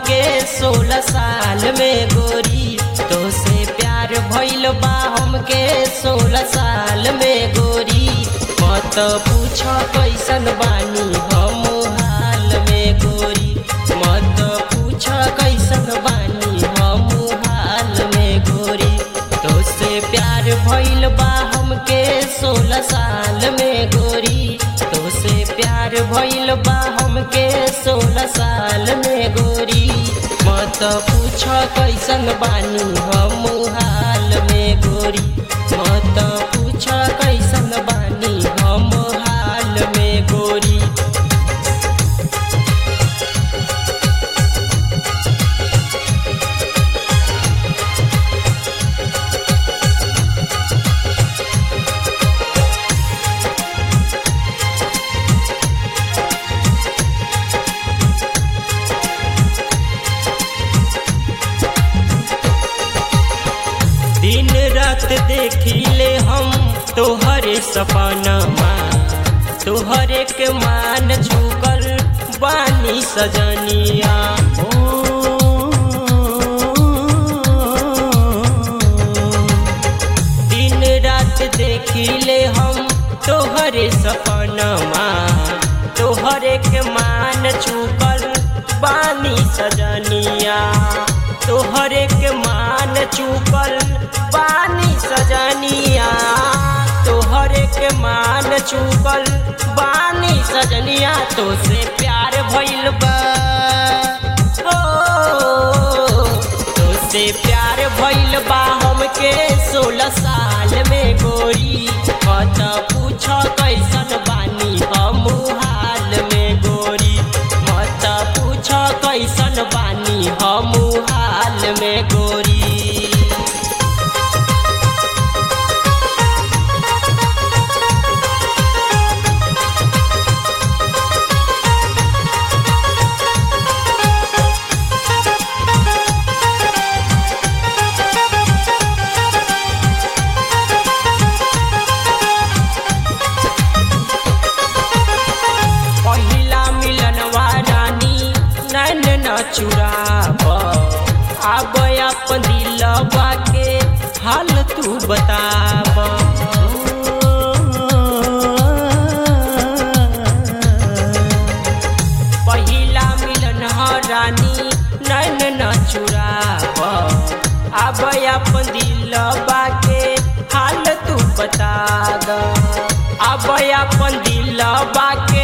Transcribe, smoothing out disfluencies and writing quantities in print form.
हमके 16 साल में गोरी, तो से प्यार भइल बा हमके 16 साल में गोरी। मत पूछ कैसन बानी हम हाल में गोरी, मत पूछ कैसन बानी हम हाल में गोरी। तो से प्यार भइल बा हमके 16 साल में गोरी, तो से प्यार भइल बा हमके 16 साल में गोरी। मत पूछ कैसन बानी हम हाल में गोरी, मत पूछ कैसन बानी हम हाल में गोरी। दिन रात देखिले हम तोहरे सपनमा, तोहरे के मान झुकल बानी सजनिया। दिन रात देखिले हम तोहरे सपनमा, तोहरे के मान झुकल बानी सजनिया। तोहरे के मान चुकल बानी सजनिया, तोहरे के मान चुकल बानी सजनिया। तो से प्यार भइल बा तो से प्यार भइल बा हमके 16 साल में गोरी। मत पूछ कैसन बानी हम हाल में गोरी, मत पूछ कैसन बानी हम हाल में गोरी। पहिला मिलनवा रानी नैन न चुराब, अब अपन दिलवा के हाल तू बताब। पहिला मिलन रानी नैन न चुराब, अब अपन दिलवा के हाल तू बता द। अब अपन दिलवा के